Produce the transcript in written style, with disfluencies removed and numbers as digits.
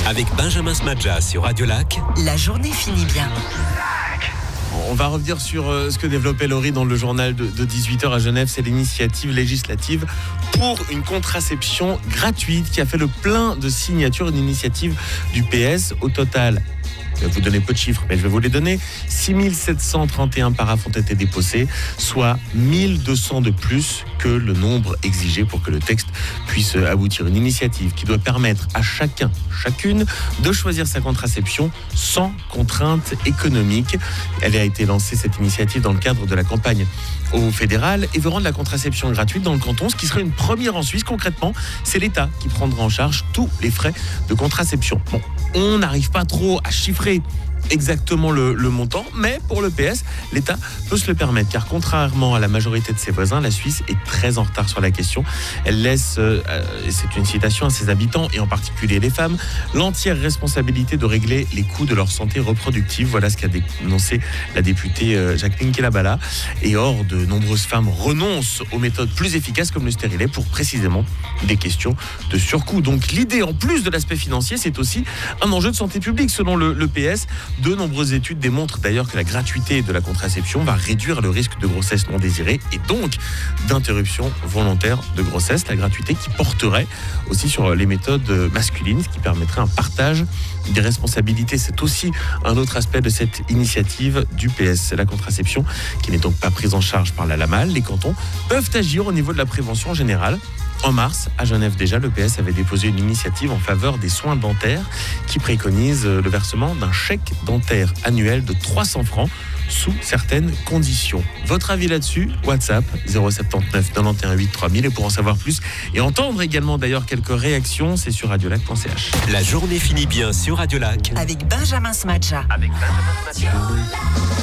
Avec Benjamin Smadja sur Radio Lac. La journée finit bien. On va revenir sur ce que développait Laurie dans le journal de 18h à Genève. C'est l'initiative législative pour une contraception gratuite qui a fait le plein de signatures. Une initiative du PS. Au total, je vais vous donner peu de chiffres, mais je vais vous les donner. 6731 paraphes ont été déposés, soit 1200 de plus que le nombre exigé pour que le texte puisse aboutir. Une initiative qui doit permettre à chacune de choisir sa contraception sans contrainte économique. Elle a été lancée, cette initiative, dans le cadre de la campagne au fédéral et veut rendre la contraception gratuite dans le canton, ce qui serait une première en Suisse. Concrètement, c'est l'État qui prendra en charge tous les frais de contraception. Bon, on n'arrive pas trop à chiffrer exactement le montant, mais pour le PS, l'État peut se le permettre, car contrairement à la majorité de ses voisins, la Suisse est très en retard sur la question. Elle laisse, et c'est une citation, à ses habitants, et en particulier les femmes, l'entière responsabilité de régler les coûts de leur santé reproductive. Voilà ce qu'a dénoncé la députée Jacqueline Kelabala. Et or, de nombreuses femmes renoncent aux méthodes plus efficaces comme le stérilet pour précisément des questions de surcoût. Donc l'idée, en plus de l'aspect financier, c'est aussi un enjeu de santé publique, selon le PS. De nombreuses études démontrent d'ailleurs que la gratuité de la contraception va réduire le risque de grossesse non désirée et donc d'interruption volontaire de grossesse. La gratuité qui porterait aussi sur les méthodes masculines, ce qui permettrait un partage des responsabilités. C'est aussi un autre aspect de cette initiative du PS. La contraception qui n'est donc pas prise en charge par la LAMAL. Les cantons peuvent agir au niveau de la prévention générale. En mars, à Genève déjà, le PS avait déposé une initiative en faveur des soins dentaires qui préconise le versement d'un chèque dentaire annuel de 300 francs sous certaines conditions. Votre avis là-dessus? WhatsApp 079 91 8 3000. Et pour en savoir plus et entendre également d'ailleurs quelques réactions, c'est sur radiolac.ch. La journée finit bien sur Radio Lac. Avec Benjamin Smadja.